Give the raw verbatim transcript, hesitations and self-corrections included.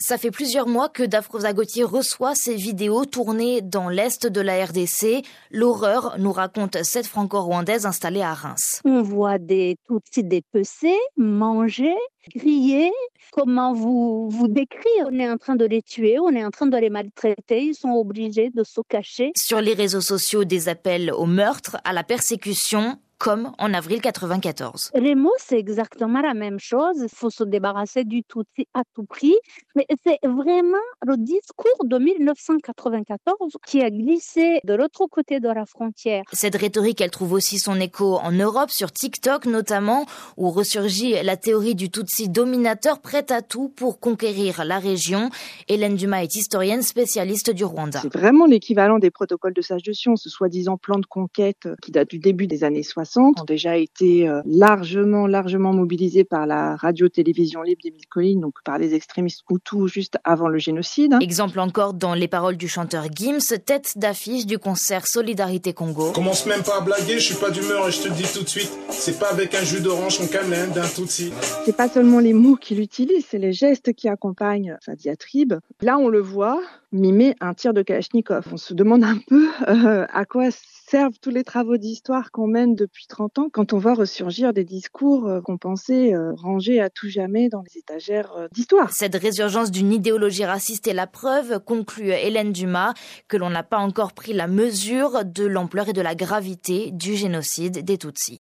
Ça fait plusieurs mois que Dafroza Gautier reçoit ces vidéos tournées dans l'est de la R D C. L'horreur, nous raconte cette franco-rwandaise installée à Reims. On voit des Tutsis dépecés, manger, griller. Comment vous, vous décrire? On est en train de les tuer, on est en train de les maltraiter, ils sont obligés de se cacher. Sur les réseaux sociaux, des appels au meurtre, à la persécution, comme en avril quatre-vingt-quatorze. Les mots, c'est exactement la même chose. Il faut se débarrasser du Tutsi à tout prix. Mais c'est vraiment le discours de mille neuf cent quatre-vingt-quatorze qui a glissé de l'autre côté de la frontière. Cette rhétorique, elle trouve aussi son écho en Europe, sur TikTok notamment, où ressurgit la théorie du Tutsi dominateur prêt à tout pour conquérir la région. Hélène Dumas est historienne spécialiste du Rwanda. C'est vraiment l'équivalent des protocoles de Sage de Sion, ce soi-disant plan de conquête qui date du début des années soixante. Ont déjà été largement, largement mobilisés par la radio-télévision libre d'Émile Colline, donc par les extrémistes hutus juste avant le génocide. Exemple encore dans les paroles du chanteur Gims, tête d'affiche du concert Solidarité Congo. Commence même pas à blaguer, je suis pas d'humeur et je te le dis tout de suite, c'est pas avec un jus d'orange qu'on calme d'un Tutsi. C'est pas seulement les mots qu'il utilise, c'est les gestes qui accompagnent sa diatribe. Là, on le voit mimer un tir de Kalachnikov. On se demande un peu euh, à quoi servent tous les travaux d'histoire qu'on mène depuis trente ans quand on voit ressurgir des discours euh, qu'on pensait euh, rangés à tout jamais dans les étagères euh, d'histoire. Cette résurgence d'une idéologie raciste est la preuve, conclut Hélène Dumas, que l'on n'a pas encore pris la mesure de l'ampleur et de la gravité du génocide des Tutsis.